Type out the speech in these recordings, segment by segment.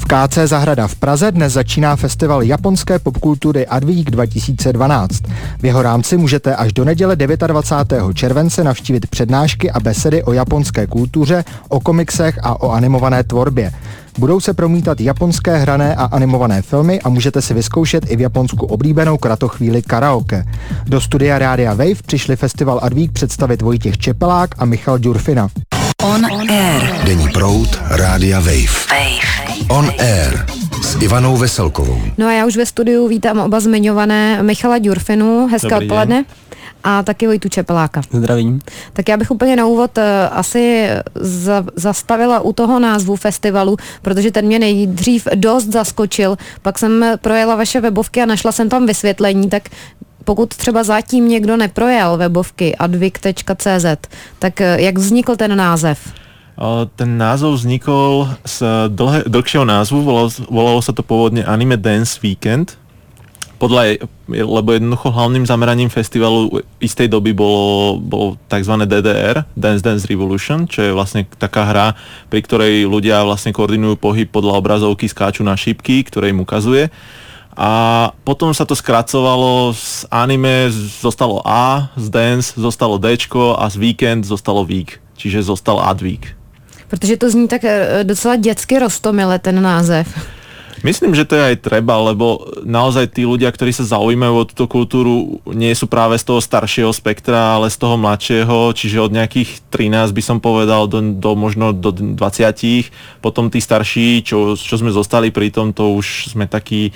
KC Zahrada v Praze dnes začíná festival japonské popkultury Adweek 2012. V jeho rámci můžete až do neděle 29. července navštívit přednášky a besedy o japonské kultuře, o komiksech a o animované tvorbě. Budou se promítat japonské hrané a animované filmy a můžete si vyzkoušet i v Japonsku oblíbenou kratochvíli karaoke. Do studia Rádia Wave přišli festival Adweek představit Vojtěch Čepelák a Michal Ďurfina. On Air. Denní proud Rádia Wave. On Air s Ivanou Veselkovou. No a já už ve studiu vítám oba zmiňované Michala Ďurfinu. Hezké odpoledne. A taky Vojtu Čepeláka. Zdravím. Tak já bych úplně na úvod asi zastavila u toho názvu festivalu, protože ten mě nejdřív dost zaskočil. Pak jsem projela vaše webovky a našla jsem tam vysvětlení, tak pokud třeba zatím někdo neprojel webovky adweek.cz, tak jak vznikl ten název? Ten názov vznikol z dlhšieho názvu, volalo sa to pôvodne Anime Dance Weekend, lebo jednoducho hlavným zameraním festivalu istej doby bolo tzv. DDR, Dance Dance Revolution, čo je vlastne taká hra, pri ktorej ľudia vlastne koordinujú pohyb podľa obrazovky, skáču na šipky, ktoré im ukazuje. A potom sa to skracovalo, z anime zostalo A, z dance zostalo Dčko a z weekend zostalo week, čiže zostal Adweek. Protože to zní tak docela dětsky roztomile ten název. Myslím, že to je aj treba, lebo naozaj tí ľudia, ktorí sa zaujímajú o túto kultúru, nie sú práve z toho staršieho spektra, ale z toho mladšieho, čiže od nejakých 13 by som povedal do možno do 20. Potom tí starší, čo sme zostali pri tom, to už sme takí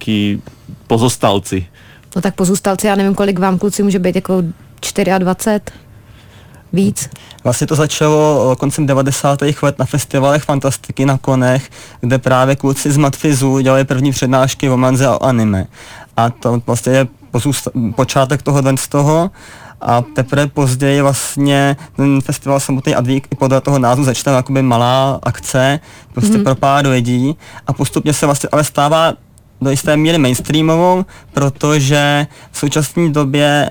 pozostalci. No tak pozůstalci, já nevím, kolik vám kluci může být, jako 24? Víc? Vlastně to začalo koncem 90. let na festivalech fantastiky na Konech, kde právě kluci z Matfizu dělali první přednášky o manze a anime. A to vlastně je počátek z toho. A teprve později vlastně ten festival samotný Adweek i podle toho názvu začne jakoby malá akce, prostě pro pár lidí a postupně se vlastně ale stává do jisté míry mainstreamovou, protože v současné době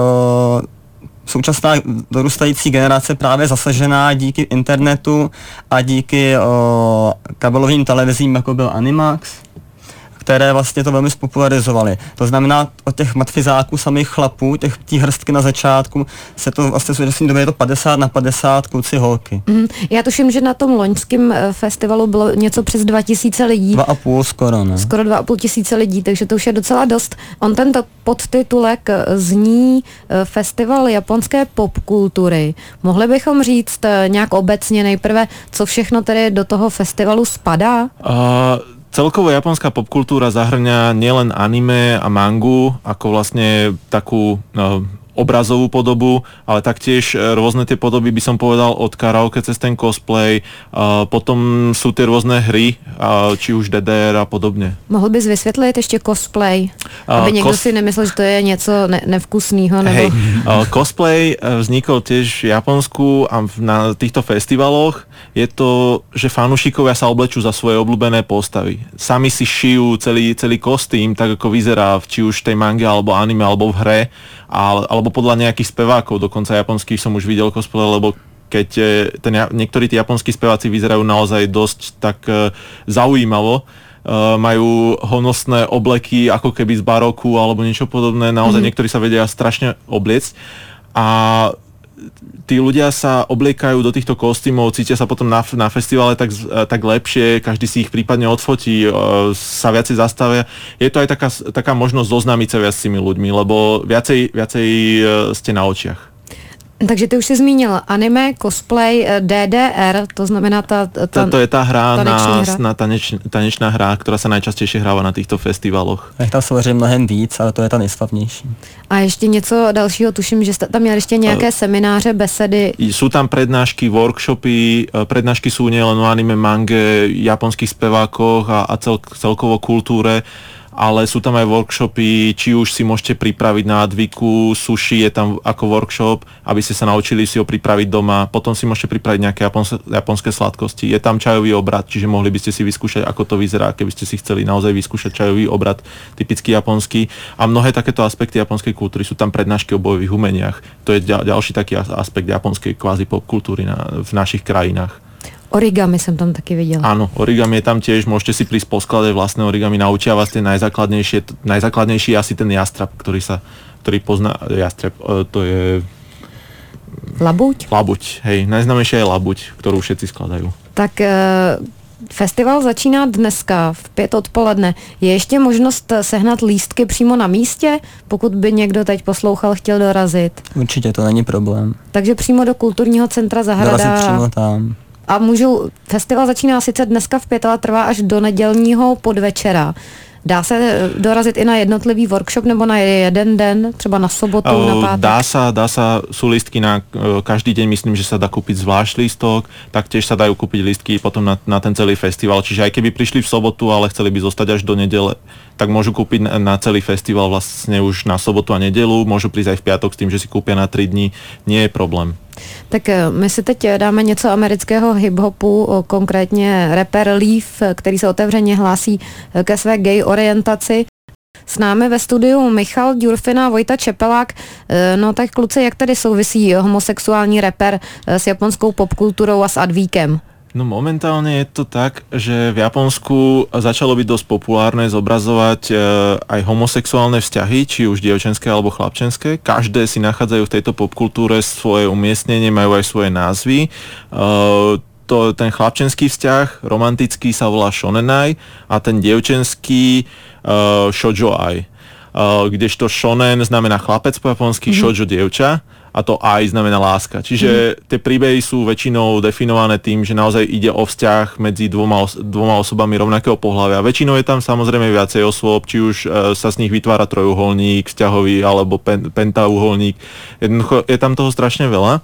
současná dorůstající generace právě zasažená díky internetu a díky kabelovým televizím, jako byl Animax, které vlastně to velmi spopularizovaly. To znamená, od těch matfizáků, samých chlapů, těch hrstky na začátku, se to vlastně v současné době je to 50/50 kluci holky. Já tuším, že na tom loňském festivalu bylo něco přes 2000 lidí. 2,5 skoro, ne? Skoro 2,5 lidí, takže to už je docela dost. On tento podtitulek zní Festival japonské popkultury. Mohli bychom říct nějak obecně nejprve, co všechno tedy do toho festivalu spadá? Celkovo japonská popkultúra zahrňa nielen anime a mangu, ako vlastne takú obrazovú podobu, ale taktiež rôzne tie podoby by som povedal od karaoke cez ten cosplay, potom sú tie rôzne hry, či už DDR a podobne. Mohl bys vysvětlit ještě cosplay? Aby někdo si nemyslel, že to je něco nevkusného? Nebo... Hej, cosplay vznikol tiež v Japonsku a na týchto festivaloch je to, že fanúšikovia sa oblečú za svoje obľúbené postavy. Sami si šijú celý kostým, tak ako vyzerá či už tej mange alebo anime alebo v hre, alebo podľa nejakých spevákov, dokonca japonských som už videl cosplay, lebo keď niektorí tí japonskí speváci vyzerajú naozaj dosť tak zaujímavo, majú honosné obleky ako keby z baroku alebo niečo podobné, naozaj niektorí sa vedia strašne obliecť a tí ľudia sa obliekajú do týchto kostýmov, cítia sa potom na festivale tak lepšie, každý si ich prípadne odfotí, sa viacej zastavia. Je to aj taká možnosť zoznámiť sa viac s tými ľuďmi, lebo viacej ste na očiach. Takže ty už si zmínil anime, cosplay, DDR, to znamená to je tá hra tanečná hra, ktorá sa najčastejšie hráva na týchto festivaloch. Je tam samozřejmě mnohem víc, ale to je ta nejslavnější. A ještě něco dalšího, tuším, že jste tam měli ještě nějaké semináře, besedy. Sú tam prednášky, workshopy, prednášky sú nielen o anime, mange, japonských spevákoch a celkovo kultúre, ale sú tam aj workshopy, či už si môžete pripraviť na Adweeku, sushi je tam ako workshop, aby ste sa naučili si ho pripraviť doma, potom si môžete pripraviť nejaké japonské sladkosti. Je tam čajový obrad, čiže mohli by ste si vyskúšať, ako to vyzerá, keby ste si chceli naozaj vyskúšať čajový obrad typický japonský. A mnohé takéto aspekty japonskej kultúry, sú tam prednášky o bojových umeniach. To je ďalší taký aspekt japonskej kvázi popkultúry v našich krajinách. Origami jsem tam taky viděla. Áno, origami je tam tiež, môžete si prísť poskladať vlastné origami, naučia vás tie najzákladnejšie asi ten jastrab, ktorý pozná, jastrab, to je... Labuť? Labuť, hej, najznámejšia je labuť, ktorú všetci skladajú. Tak festival začíná dneska v 5 odpoledne. Je ještě možnost sehnat lístky přímo na místě, pokud by někdo teď poslouchal, chtěl dorazit? Určitě, to není problém. Takže přímo do kulturního centra Zahrada. Dorazit přímo tam. A festival začíná sice dneska v 5, ale trvá až do nedělního podvečera. Dá se dorazit i na jednotlivý workshop nebo na jeden den, třeba na sobotu, na pátek? Dá sa, sú lístky na každý deň, myslím, že sa dá kúpiť zvlášť lístok, taktiež sa dajú kúpiť lístky potom na ten celý festival, čiže aj keby prišli v sobotu, ale chceli by zostať až do nedele, tak môžu kúpiť na celý festival vlastne už na sobotu a nedelu, môžu prísť aj v piatok s tým, že si kúpia na 3 dní, nie je problém. Tak my si teď dáme něco amerického hip-hopu, konkrétně rapper Leaf, který se otevřeně hlásí ke své gay orientaci. S námi ve studiu Michal Ďurfina a Vojta Čepelák. No tak kluci, jak tedy souvisí homosexuální rapper s japonskou popkulturou a s advíkem? No momentálne je to tak, že v Japonsku začalo byť dosť populárne zobrazovať aj homosexuálne vzťahy, či už dievčenské alebo chlapčenské. Každé si nachádzajú v tejto popkultúre svoje umiestnenie, majú aj svoje názvy. Ten chlapčenský vzťah, romantický, sa volá shonenai a ten dievčenský shoujoai. Kdežto shonen znamená chlapec po japonsky, shoujo dievča. A to aj znamená láska. Čiže tie príbehy sú väčšinou definované tým, že naozaj ide o vzťah medzi dvoma osobami rovnakého pohlavia. Väčšinou je tam samozrejme viacej osôb, či už sa z nich vytvára trojuholník, vzťahový alebo pentauholník. Jednoducho je tam toho strašne veľa.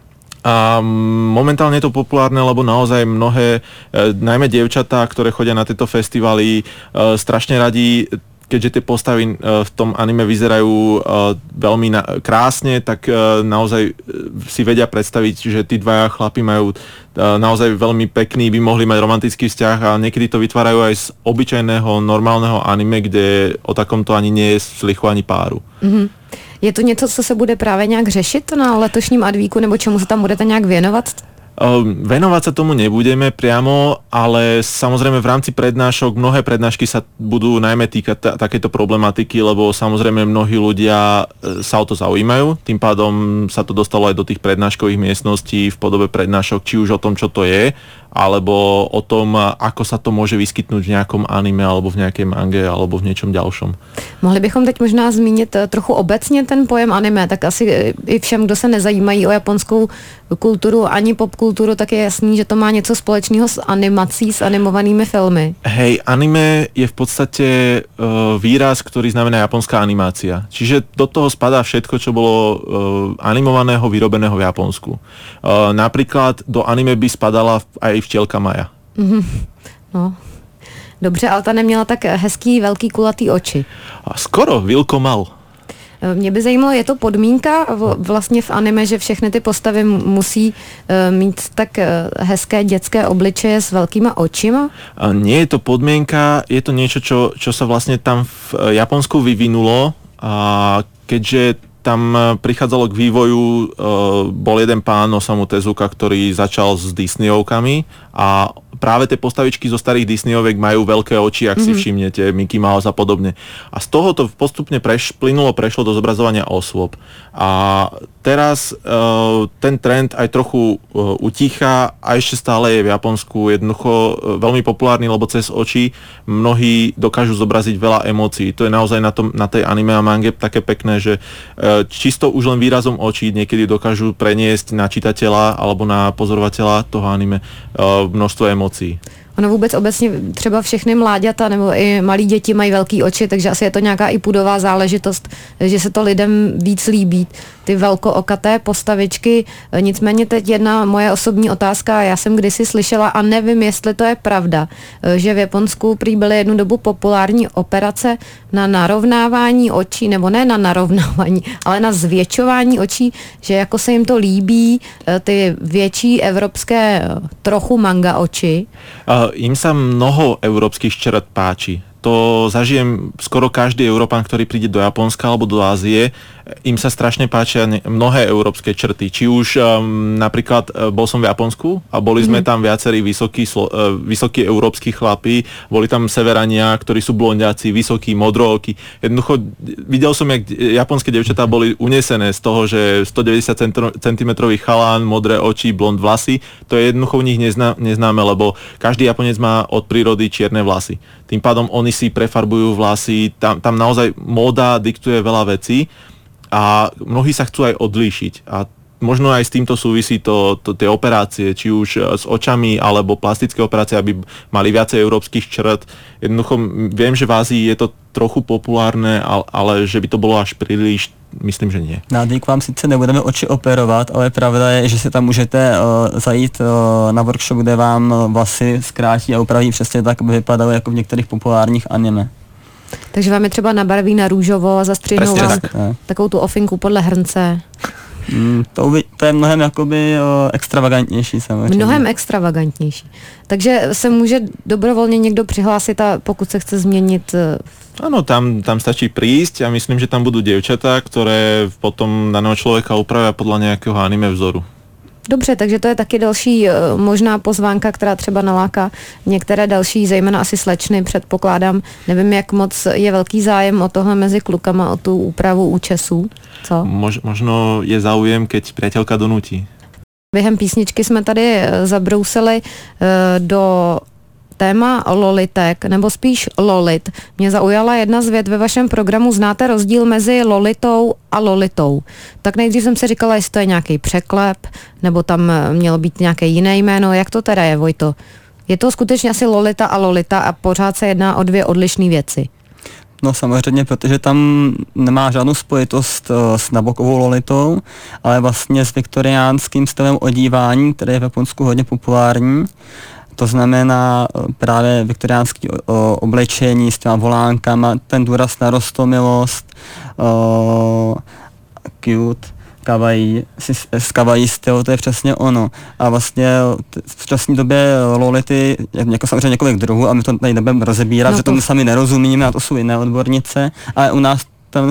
A momentálne je to populárne, lebo naozaj mnohé, najmä dievčatá, ktoré chodia na tieto festivaly, strašne radi, keďže tie postavy v tom anime vyzerajú veľmi krásne, tak naozaj si vedia predstaviť, že tí dvaja chlapi majú naozaj veľmi pekný, by mohli mať romantický vzťah a niekedy to vytvárajú aj z obyčajného, normálneho anime, kde o takomto ani nie je slychu ani páru. Mm-hmm. Je to něco, co se bude právě nějak řešit na letošním advíku, nebo čemu se tam budete nějak věnovat? Venovať sa tomu nebudeme priamo, ale samozrejme v rámci prednášok, mnohé prednášky sa budú najmä týkať takéto problematiky, lebo samozrejme mnohí ľudia sa o to zaujímajú, tým pádom sa to dostalo aj do tých prednáškových miestností v podobe prednášok, či už o tom, čo to je, alebo o tom, ako sa to môže vyskytnúť v nejakom anime, alebo v nejakej mange, alebo v niečom ďalšom. Mohli bychom teď možná zmínit trochu obecně ten pojem anime, tak asi i všem, kdo se nezajímají o japonskou kulturu ani popkulturu, tak je jasný, že to má něco společného s animací, s animovanými filmy. Hej, anime je v podstate výraz, ktorý znamená japonská animácia. Čiže do toho spadá všetko, čo bolo animovaného, vyrobeného v Japonsku. Napríklad do anime by spadala aj Včelka Maja. No, dobře, ale ta neměla tak hezký, velký, kulatý oči. Skoro, Vilko mal. Mě by zajímalo, je to podmínka vlastně v anime, že všechny ty postavy musí mít tak hezké dětské obličeje s velkýma očima? Nie je to podmienka, je to niečo, čo sa vlastne tam v Japonsku vyvinulo a keďže tam prichádzalo k vývoju, bol jeden pán Osamu Tezuka, ktorý začal s Disneyovkami a práve tie postavičky zo starých Disneyoviek majú veľké oči, ak si všimnete, Mickey Mouse a podobne. A z toho to postupne prešlo do zobrazovania osôb. A teraz ten trend aj trochu utícha a ešte stále je v Japonsku jednoducho veľmi populárny, lebo cez oči mnohí dokážu zobraziť veľa emócií. To je naozaj na tej anime a mange také pekné, že čisto už len výrazom očí niekedy dokážu preniesť na čitateľa alebo na pozorovateľa toho anime množstvo emócií. Ono vůbec obecně třeba všechny mláďata nebo i malí děti mají velký oči, takže asi je to nějaká i pudová záležitost, že se to lidem víc líbí. Ty velkookaté postavičky. Nicméně teď jedna moje osobní otázka, já jsem kdysi slyšela a nevím, jestli to je pravda, že v Japonsku prý byly jednu dobu populární operace na narovnávání očí, nebo ne na narovnávání, ale na zvětšování očí, že jako se jim to líbí, ty větší evropské trochu manga oči. Im sa mnoho európskych čert páči. to zažijem skoro každý Európan, ktorý príde do Japonska alebo do Ázie, im sa strašne páčia mnohé európske črty. Či už napríklad bol som v Japonsku a boli sme tam viacerí vysokí európski chlapí, boli tam severania, ktorí sú blondiaci, vysokí, modrooky. Jednoducho videl som, jak japonské dievčatá boli unesené z toho, že 190 cm chalán, modré oči, blond vlasy. To je jednoducho u nich neznáme, lebo každý Japonec má od prírody čierne vlasy. Tým pádom oni si prefarbujú vlasy, tam naozaj móda diktuje veľa vecí a mnohí sa chcú aj odlíšiť. A možno aj s týmto súvisí tie operácie, či už s očami alebo plastické operácie, aby mali viacej európskych črt. Jednoducho viem, že v Ázii je to trochu populárne, ale že by to bolo až príliš, myslím, že nie. K vám sice nebudeme oči operovat, ale pravda je, že si tam můžete zajít na workshop, kde vám vlasy zkrátí a upraví přesně tak, aby vypadaly jako v některých populárních anime. Takže vám je třeba nabarví na růžovo a zastřihnou vám takovou tu ofinku podle hrnce. To je mnohem jakoby extravagantnější samozřejmě. Mnohem extravagantnější. Takže se může dobrovolně někdo přihlásit a pokud se chce změnit... Áno, tam stačí prísť a myslím, že tam budú dievčatá, ktoré potom daného človeka upravia podľa nejakého anime vzoru. Dobře, takže to je taky další možná pozvánka, která třeba naláká některé další, zejména asi slečny, předpokládám. Nevím, jak moc je velký zájem o tohle mezi klukama, o tu úpravu účesů. Co? Možno je záujem, keď priateľka donúti. Během písničky jsme tady zabrousili do téma lolitek, nebo spíš lolit. Mě zaujala jedna z vět ve vašem programu. Znáte rozdíl mezi lolitou a lolitou? Tak nejdřív jsem si říkala, jestli to je nějaký překlep, nebo tam mělo být nějaké jiné jméno. Jak to teda je, Vojto? Je to skutečně asi lolita a pořád se jedná o dvě odlišné věci. No samozřejmě, protože tam nemá žádnou spojitost s nabokovou lolitou, ale vlastně s viktoriánským stylem odívání, který je v Japonsku hodně populární. To znamená právě viktoriánské oblečení s těma volánkama, ten důraz na roztomilost, cute, kawaii styl, to je přesně ono. A vlastně v současné době lolity, jako samozřejmě několik druhů, a my to tady nebudeme rozebírat, že tomu sami nerozumíme, a to jsou jiné odbornice, ale u nás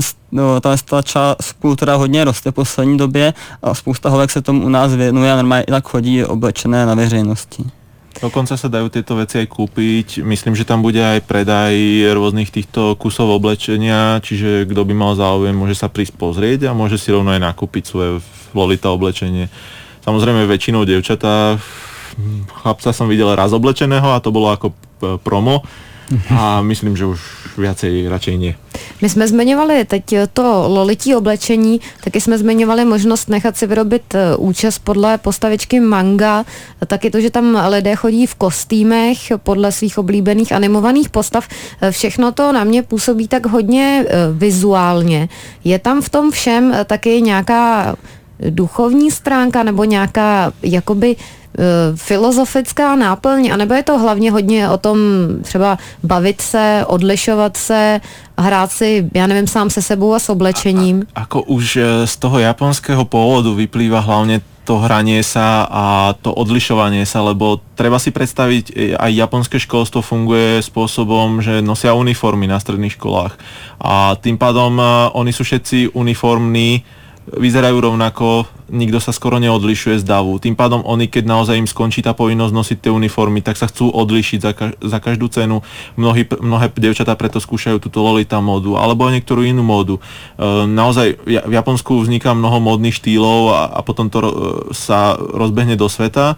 ta kultura hodně roste v poslední době a spousta holek se tomu u nás věnuje a normálně i tak chodí oblečené na veřejnosti. Dokonca sa dajú tieto veci aj kúpiť. Myslím, že tam bude aj predaj rôznych týchto kusov oblečenia, čiže kto by mal záujem, môže sa prísť pozrieť a môže si rovno aj nakúpiť svoje lolita oblečenie. Samozrejme väčšinou dievčatá, chlapca som videl raz oblečeného a to bolo ako promo. A myslím, že už viacej radšej nie. My jsme zmiňovali teď to lolití oblečení, taky jsme zmiňovali možnost nechat si vyrobit účes podle postavičky manga, taky to, že tam lidé chodí v kostýmech podle svých oblíbených animovaných postav. Všechno to na mě působí tak hodně vizuálně. Je tam v tom všem taky nějaká duchovní stránka nebo nějaká jakoby filozofická náplň, anebo je to hlavně hodně o tom třeba bavit se, odlišovat se, hrát si, já nevím, sám se sebou a s oblečením? Ako už z toho japonského pôvodu vyplýva hlavne to hranie sa a to odlišovanie sa, lebo treba si predstaviť, aj japonské školstvo funguje spôsobom, že nosia uniformy na stredných školách a tým pádom oni sú všetci uniformní, vyzerajú rovnako, nikto sa skoro neodlišuje z davu. Tým pádom oni, keď naozaj im skončí tá povinnosť nosiť tie uniformy, tak sa chcú odlišiť za každú cenu. Mnohé dievčatá preto skúšajú túto lolita módu, alebo niektorú inú módu. Naozaj v Japonsku vzniká mnoho módnych štýlov a potom to sa rozbehne do sveta.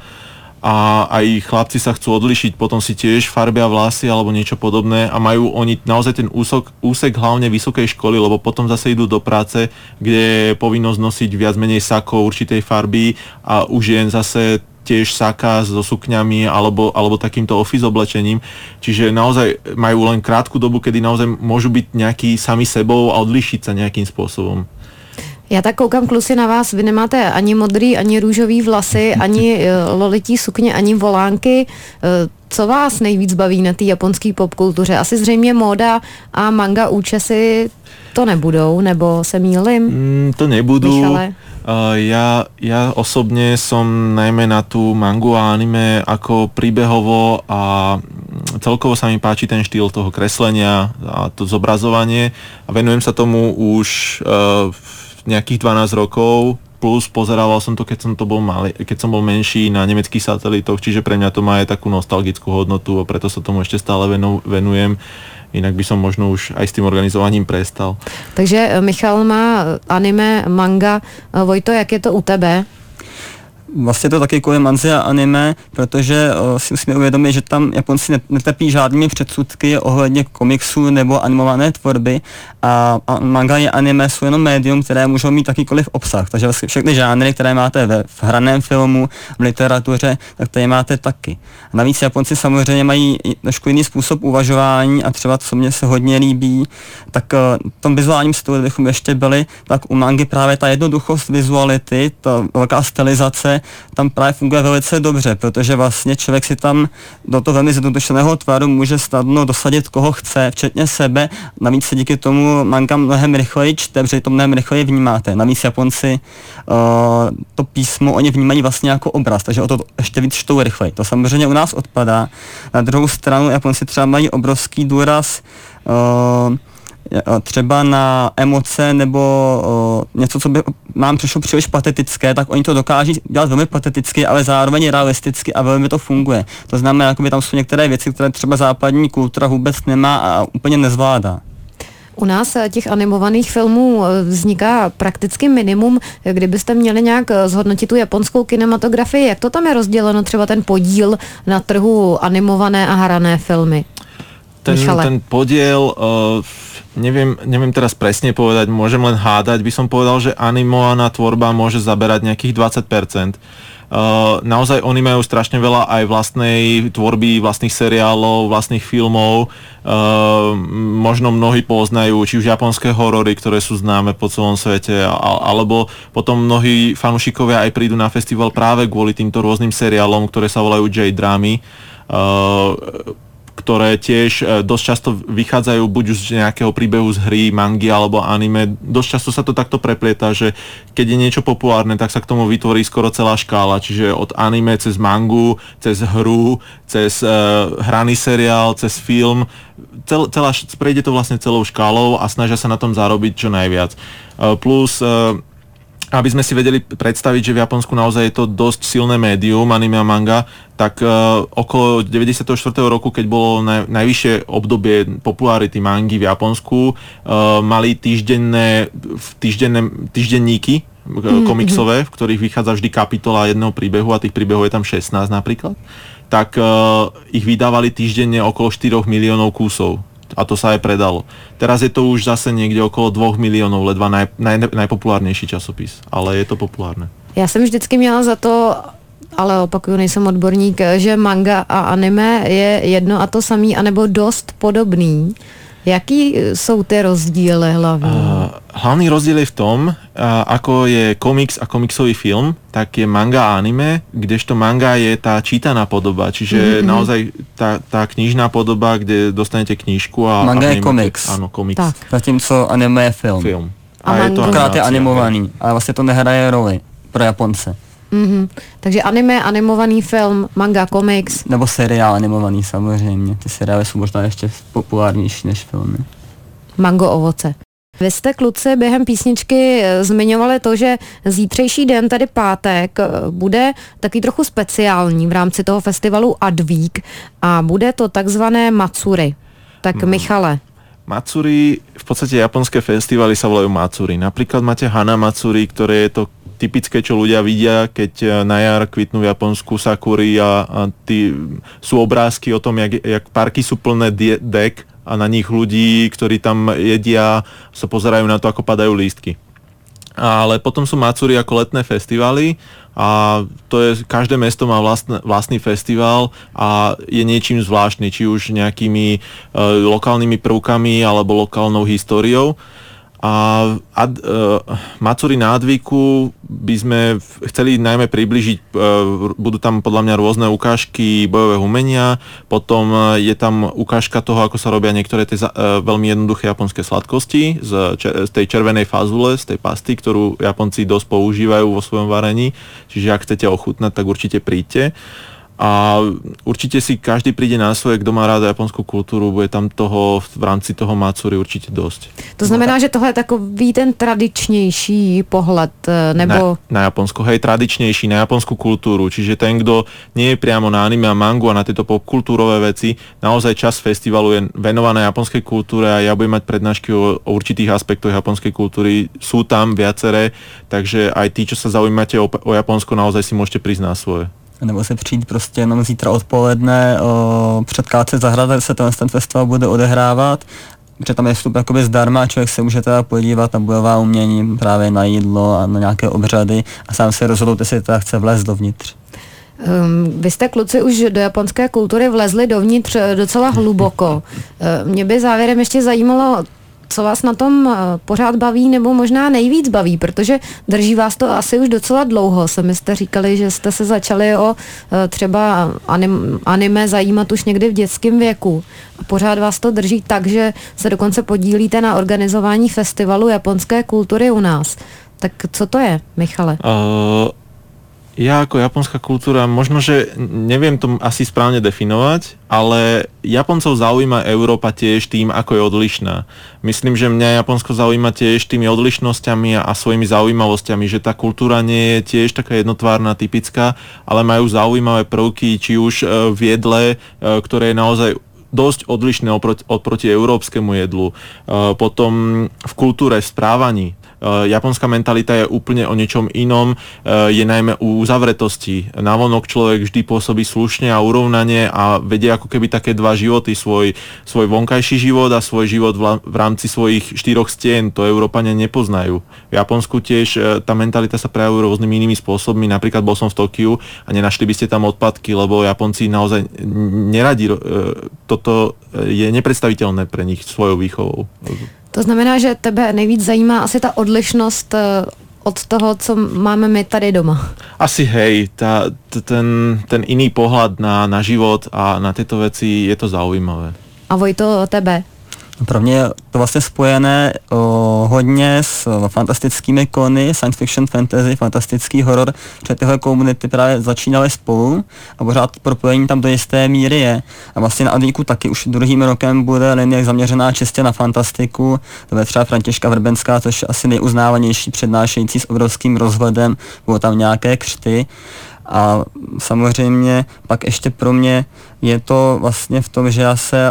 A aj chlapci sa chcú odlišiť, potom si tiež farbia vlasy alebo niečo podobné a majú oni naozaj ten úsek hlavne vysokej školy, lebo potom zase idú do práce, kde je povinnosť nosiť viac menej sakov určitej farby a u žien zase tiež saka so sukňami alebo takýmto office oblečením. Čiže naozaj majú len krátku dobu, kedy naozaj môžu byť nejaký sami sebou a odlišiť sa nejakým spôsobom. Já tak koukám, kluci, na vás, vy nemáte ani modrý, ani růžový vlasy, ani lolití sukně, ani volánky. Co vás nejvíc baví na té japonské popkultuře? Asi zřejmě móda a manga účesy to nebudou, nebo se mýlim? To nebudú. Ja osobne som najmä na tú mangu a anime ako príbehovo a celkovo sa mi páči ten štýl toho kreslenia a to zobrazovanie a venujem sa tomu už nejakých 12 rokov, plus pozerával som to, keď som bol menší na nemeckých satelitoch, čiže pre mňa to má aj takú nostalgickú hodnotu a preto sa tomu ešte stále venujem. Inak by som možno už aj s tým organizovaním prestal. Takže Michal má anime, manga. Vojto, jak je to u tebe? Vlastně to taky kvůli manze a anime, protože si musíme uvědomit, že tam Japonci netrpí žádnými předsudky ohledně komiksů nebo animované tvorby a manga a anime jsou jenom médium, které můžou mít jakýkoliv obsah. Takže vlastně všechny žánry, které máte v hraném filmu, v literatuře, tak tady máte taky. A navíc Japonci samozřejmě mají trošku jiný způsob uvažování a třeba, co mně se hodně líbí, tak v tom vizuálním stylu, kdybychom ještě byli, tak u mangy právě ta jednoduchost vizuality, ta velká stylizace, tam právě funguje velice dobře, protože vlastně člověk si tam do toho velmi zjednodušeného tvaru může snadno dosadit koho chce, včetně sebe. Navíc se díky tomu manga mnohem rychleji čte, protože to mnohem rychleji vnímáte. Navíc Japonci to písmo oni vnímají vlastně jako obraz, takže o to ještě víc čtou rychleji. To samozřejmě u nás odpadá. Na druhou stranu Japonci třeba mají obrovský důraz třeba na emoce nebo něco, co by nám přišlo příliš patetické, tak oni to dokáží dělat velmi pateticky, ale zároveň realisticky a velmi to funguje. To znamená, jakoby tam jsou některé věci, které třeba západní kultura vůbec nemá a úplně nezvládá. U nás těch animovaných filmů vzniká prakticky minimum. Kdybyste měli nějak zhodnotit tu japonskou kinematografii, jak to tam je rozděleno, třeba ten podíl na trhu animované a hrané filmy? Ten podiel, neviem teraz presne povedať, môžem len hádať, by som povedal, že animovaná tvorba môže zaberať nejakých 20%. Naozaj oni majú strašne veľa aj vlastnej tvorby, vlastných seriálov, vlastných filmov. Možno mnohí poznajú, či už japonské horory, ktoré sú známe po celom svete, alebo potom mnohí fanúšikovia aj prídu na festival práve kvôli týmto rôznym seriálom, ktoré sa volajú J-drámy, ktoré tiež dosť často vychádzajú buď už z nejakého príbehu z hry, mangy alebo anime. Dosť často sa to takto preplieta, že keď je niečo populárne, tak sa k tomu vytvorí skoro celá škála. Čiže od anime cez mangu, cez hru, cez hraný seriál, cez film. Prejde to vlastne celou škálou a snažia sa na tom zarobiť čo najviac. Plus aby sme si vedeli predstaviť, že v Japonsku naozaj je to dosť silné médium, anime a manga, tak okolo 94. roku, keď bolo najvyššie obdobie popularity mangy v Japonsku, mali týždenníky komiksové, v ktorých vychádza vždy kapitola jedného príbehu a tých príbehov je tam 16 napríklad, tak ich vydávali týždenne okolo 4 miliónov kusov. A to sa aj predalo. Teraz je to už zase niekde okolo 2 miliónov, ledva najpopulárnejší časopis, ale je to populárne. Já jsem vždycky měla za to, ale opakuju, nejsem odborník, že manga a anime je jedno a to samý, anebo dost podobný. Jaký jsou ty rozdíly hlavní? Hlavný rozdiel je v tom, ako je komiks a komiksový film, tak je manga a anime, kdežto manga je tá čítaná podoba, čiže naozaj tá knižná podoba, kde dostanete knižku a... Manga je komiks. Áno, komiks. Tak. Zatímco anime je film. A je to je animovaný, ale vlastně to nehraje roli pro Japonce. Takže anime, animovaný film, manga, komiks. Nebo seriál animovaný samozřejmě. Ty seriály jsou možná ještě populárnější než filmy. Mango ovoce. Vy jste, kluci, během písničky zmiňovali to, že zítřejší den, tedy pátek, bude taky trochu speciální v rámci toho festivalu Advík a bude to takzvané Matsuri. Tak Michale. Matsuri, v podstate japonské festivaly sa volajú Matsuri. Napríklad máte Hana Matsuri, ktoré je to typické, čo ľudia vidia, keď na jar kvitnú v Japonsku sakúry a sú obrázky o tom, jak parky sú plné dek a na nich ľudí, ktorí tam jedia, sa pozerajú na to, ako padajú lístky. Ale potom sú Matsuri ako letné festivaly a to je, každé mesto má vlastný festival a je niečím zvláštny, či už nejakými lokálnymi prvkami alebo lokálnou históriou. A Matsuri na Advíku by sme chceli najmä približiť, budú tam podľa mňa rôzne ukážky bojového umenia, potom je tam ukážka toho, ako sa robia niektoré tie veľmi jednoduché japonské sladkosti z tej červenej fazule, z tej pasty, ktorú Japonci dosť používajú vo svojom varení, čiže ak chcete ochutnať, tak určite príďte. A určite si každý príde na svoje, kto má rád japonskú kultúru, bude tam toho v rámci toho Matsuri určite dosť. To znamená, že tohle je takový ten tradičnější pohled, nebo... Na Japonsko, hej, tradičnejší, na japonskú kultúru, čiže ten, kto nie je priamo na anime a mangu a na tieto popkultúrové veci, naozaj časť festivalu je venovaná japonskej kultúre a ja budem mať prednášky o určitých aspektoch japonskej kultúry, sú tam viaceré, takže aj tí, čo sa zaujímate o Japonsko, naozaj si môžete prísť na svoje. Nebo se přijít prostě jenom zítra odpoledne, předkácet zahrad, se ten festival bude odehrávat, protože tam je vstup jakoby zdarma a člověk se může teda podívat na bojová umění, právě na jídlo a na nějaké obřady a sám se rozhodnout, jestli teda chce vlézt dovnitř. Vy jste, kluci, už do japonské kultury vlezli dovnitř docela hluboko. Mě by závěrem ještě zajímalo, co vás na tom pořád baví, nebo možná nejvíc baví, protože drží vás to asi už docela dlouho. Sami jste říkali, že jste se začali o třeba anime zajímat už někdy v dětském věku. A pořád vás to drží tak, že se dokonce podílíte na organizování festivalu japonské kultury u nás. Tak co to je, Michale? Ja ako japonská kultúra, možno, že neviem to asi správne definovať, ale Japoncov zaujíma Európa tiež tým, ako je odlišná. Myslím, že mňa Japonsko zaujíma tiež tými odlišnosťami a svojimi zaujímavosťami, že tá kultúra nie je tiež taká jednotvárna, typická, ale majú zaujímavé prvky, či už v jedle, ktoré je naozaj dosť odlišné oproti európskemu jedlu. Potom v kultúre, v správaní. Japonská mentalita je úplne o niečom inom, je najmä u uzavretosti. Navonok človek vždy pôsobí slušne a urovnanie a vedie ako keby také dva životy, svoj vonkajší život a svoj život v rámci svojich 4 stien. To Európania nepoznajú. V Japonsku tiež tá mentalita sa prejavuje rôznymi inými spôsobmi. Napríklad bol som v Tokiu a nenašli by ste tam odpadky, lebo Japonci naozaj neradi. Toto je nepredstaviteľné pre nich svojou výchovou. To znamená, že tebe nejvíc zajímá asi ta odlišnost od toho, co máme my tady doma. Asi hej, ten iný pohľad na život a na tieto veci je to zaujímavé. A Vojto, tebe? Pro mě je to vlastně spojené hodně s fantastickými kony, science fiction, fantasy, fantastický horor, protože tyhle komunity právě začínaly spolu a pořád propojení tam do jisté míry je. A vlastně na Advíku taky už druhým rokem bude linie zaměřená čistě na fantastiku, to je třeba Františka Vrbenská, což je asi nejuznávanější přednášející s obrovským rozhledem, budou tam nějaké křty. A samozřejmě pak ještě pro mě je to vlastně v tom, že já se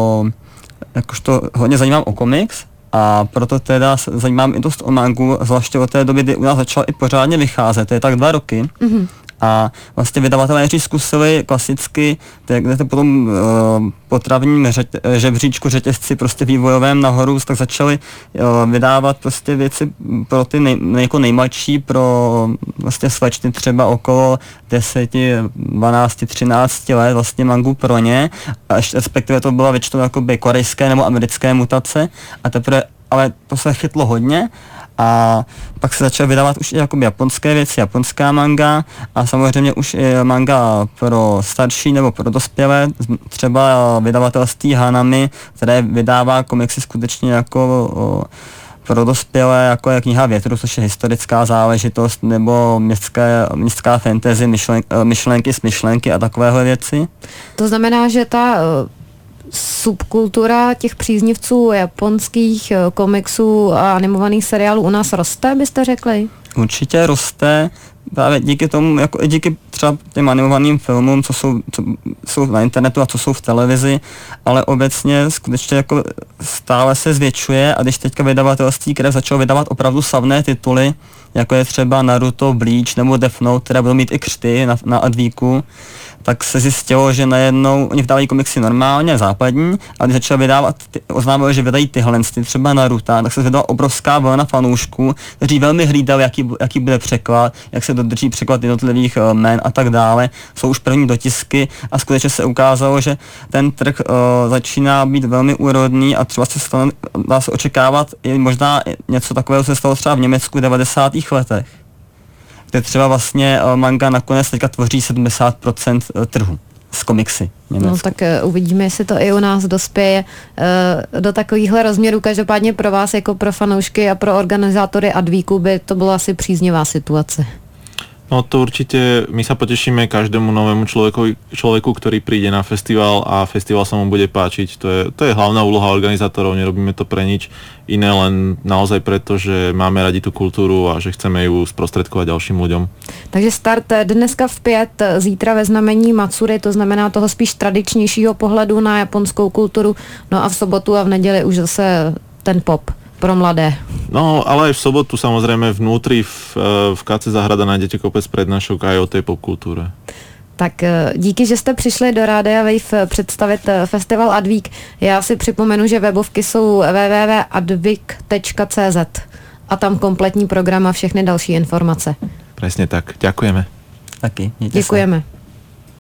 jakožto hodně zajímám o komiks a proto teda se zajímám i dost o mangu, zvláště od té doby, kdy u nás začala i pořádně vycházet, to je tak 2 roky. Mm-hmm. A vlastně vydavatelé nejdřív zkusili klasicky, kde to potom potravním žebříčku řetězci prostě vývojovém nahoru, tak začali vydávat prostě věci pro ty jako nejmladší, pro vlastně slečny třeba okolo 10, 12, 13 let, vlastně mangu pro ně, a respektive to byla většinou jakoby korejské nebo americké mutace a teprve, ale to se chytlo hodně. A pak se začaly vydávat už i jakoby japonské věci, japonská manga a samozřejmě už i manga pro starší nebo pro dospělé, třeba vydavatelství Hanami, které vydává komiksy skutečně jako pro dospělé, jako je kniha větru, což je historická záležitost, nebo městská fantasy, myšlenky z myšlenky a takovéhle věci. To znamená, že ta subkultura těch příznivců japonských komiksů a animovaných seriálů u nás roste, byste řekli? Určitě roste, právě díky tomu, jako i díky třeba těm animovaným filmům, co jsou na internetu a co jsou v televizi, ale obecně skutečně jako stále se zvětšuje a když teďka vydavatelství, které začalo vydávat opravdu slavné tituly, jako je třeba Naruto, Bleach nebo Death Note, které budou mít i křty na Advíku, tak se zjistilo, že najednou oni vydávají komiksy normálně, západní, a když začali vydávat, oznámili, že vydají tyhle, třeba Naruto, tak se vydala obrovská vlna fanoušků, kteří velmi hlídali, jaký bude překlad, jak se dodrží překlad jednotlivých jmen a tak dále. Jsou už první dotisky a skutečně se ukázalo, že ten trh začíná být velmi úrodný a třeba dá se očekávat i možná něco takového se stalo třeba v Německu v 90. letech, kde třeba vlastně manga nakonec teďka tvoří 70% trhu z komiksy. No tak uvidíme, jestli to i u nás dospěje do takovýchhle rozměrů. Každopádně pro vás jako pro fanoušky a pro organizátory Advíku by to byla asi příznivá situace. No to určite, my sa potešíme každému novému človeku, ktorý príde na festival a festival sa mu bude páčiť. To je hlavná úloha organizátorov, nerobíme to pre nič iné, len naozaj preto, že máme radi tú kultúru a že chceme ju sprostredkovať ďalším ľuďom. Takže start dneska v 5, zítra ve znamení Matsuri, to znamená toho spíš tradičnějšího pohledu na japonskou kulturu, no a v sobotu a v neděli už zase ten pop pro mladé. No, ale aj v sobotu samozrejme vnútri v KC Zahrada nájdete kopec prednášok aj o tej popkultúre. Tak díky, že jste přišli do Rádia Wave představit festival Advík. Já si připomenu, že webovky jsou www.advik.cz a tam kompletní program a všechny další informace. Presne tak. Ďakujeme. Taky. Děkujeme.